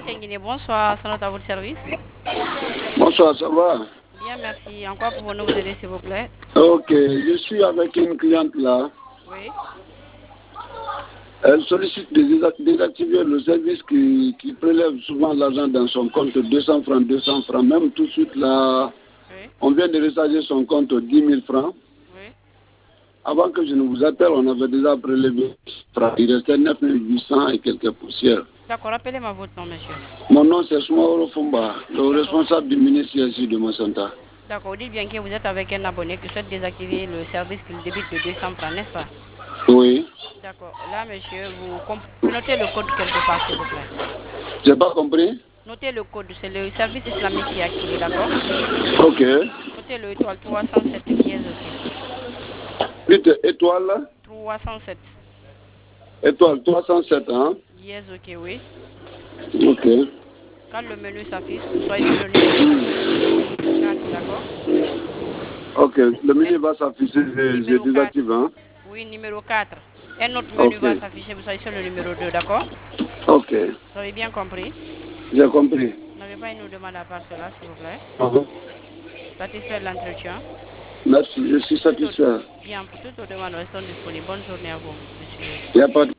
Guinée, bonsoir, c'est à votre service. Bonsoir, ça va? Bien, merci. En quoi pouvons-nous vous aider, s'il vous plaît? Ok, je suis avec une cliente là. Oui. Elle sollicite de désactiver le service qui prélève souvent l'argent dans son compte, 200 francs, 200 francs. Même tout de suite là, Oui. on vient de recharger son compte 10 000 francs. Oui. Avant que je ne vous appelle, on avait déjà prélevé. Il restait 9 800 et quelques poussières. D'accord, rappelez-moi votre nom, monsieur. Mon nom c'est Soumaoro Fumba, le D'accord. responsable du ministère ici de Monsanta. D'accord, dites bien que vous êtes avec un abonné qui souhaite désactiver le service qu'il débite de 200 francs, n'est-ce pas? Oui. D'accord. Là, monsieur, vous notez le code quelque part, s'il vous plaît. J'ai pas compris? Notez le code, c'est le service islamique qui est activé, d'accord? Ok. Notez le étoile 307 dièse, ok. Dites étoile. 307 Étoile 307, hein? dièse, ok, oui. Ok. Quand le menu s'affiche, vous soyez sur le numéro 4, d'accord? Ok, le menu va s'afficher, je Numéro 4. désactive, hein? Oui, numéro 4. Un autre menu Ok. va s'afficher, vous soyez sur le numéro 2, d'accord? Ok, Vous avez bien compris? j'ai compris. Vous n'avez pas une autre demande à part cela, s'il vous plaît? Mhm. Satisfait de l'entretien? Merci, je suis satisfait. Bien, pour toute autre demande, restons disponibles. Bonne journée à vous, monsieur. Il n'y a pas de